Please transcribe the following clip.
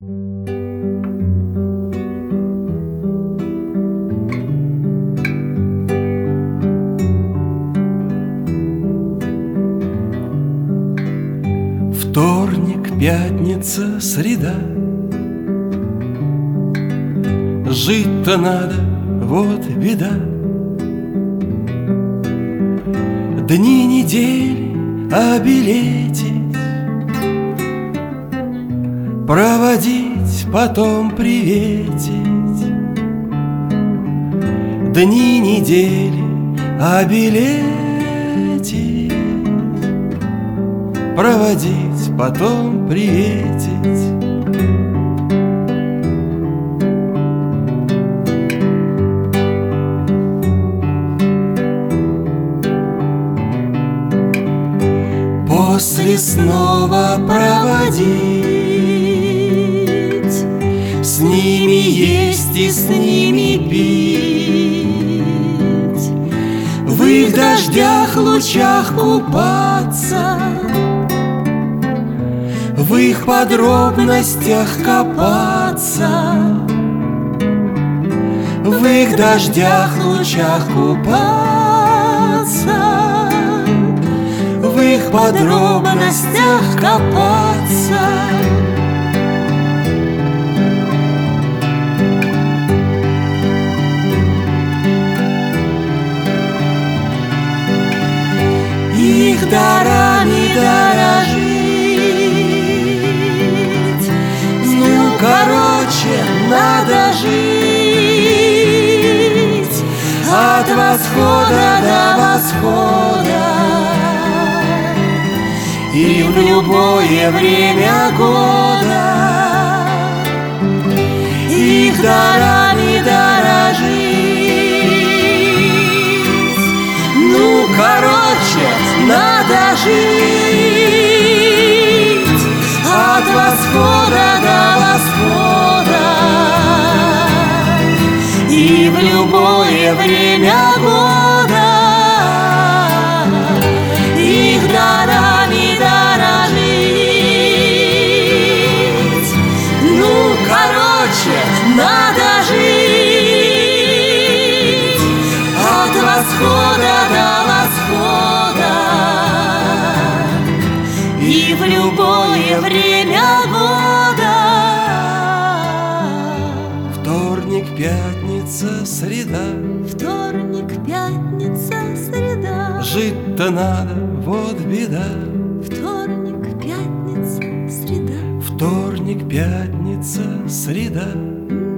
Вторник, пятница, среда. Жить-то надо, вот беда. Дни недели обелетить, проводить, потом приветить. Дни недели обелетить, проводить, потом приветить. После снова проводить, с ними есть и с ними пить, в их дождях лучах купаться, в их подробностях копаться, в их дождях лучах купаться, в их подробностях копаться. Их дарами дорожить, ну, короче, надо жить от восхода до восхода и в любое время года. Их дарами дорожить, ну, короче, надо жить от восхода до восхода и в любое время года. Их дарами дорожить, ну, короче, надо жить от восхода до восхода и в любое время года. Вторник, пятница, среда. Вторник, пятница, среда. Жить-то надо, вот беда. Вторник, пятница, среда. Вторник, пятница, среда.